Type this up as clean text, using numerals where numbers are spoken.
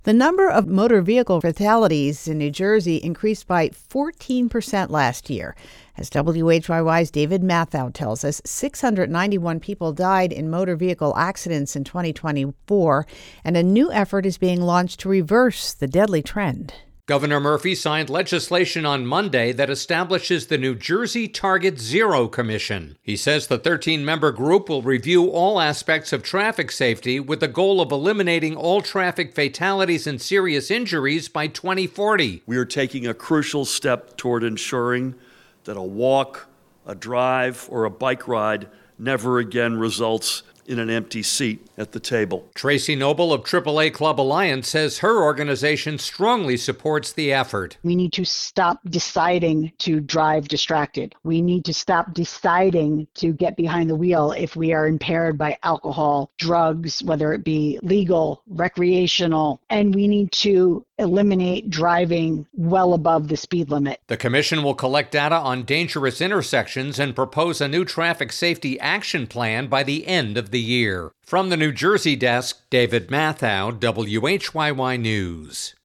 The number of motor vehicle fatalities in New Jersey increased by 14% last year. As WHYY's David Mathau tells us, 691 people died in motor vehicle accidents in 2024, and a new effort is being launched to reverse the deadly trend. Governor Murphy signed legislation on Monday that establishes the New Jersey Target Zero Commission. He says the 13-member group will review all aspects of traffic safety with the goal of eliminating all traffic fatalities and serious injuries by 2040. We are taking a crucial step toward ensuring that a walk, a drive, or a bike ride never again results in an empty seat at the table. Tracy Noble of AAA Club Alliance says her organization strongly supports the effort. We need to stop deciding to drive distracted. We need to stop deciding to get behind the wheel if we are impaired by alcohol, drugs, whether it be legal, recreational, and we need to eliminate driving well above the speed limit. The commission will collect data on dangerous intersections and propose a new traffic safety action plan by the end of the year. From the New Jersey desk, David Mathau, WHYY News.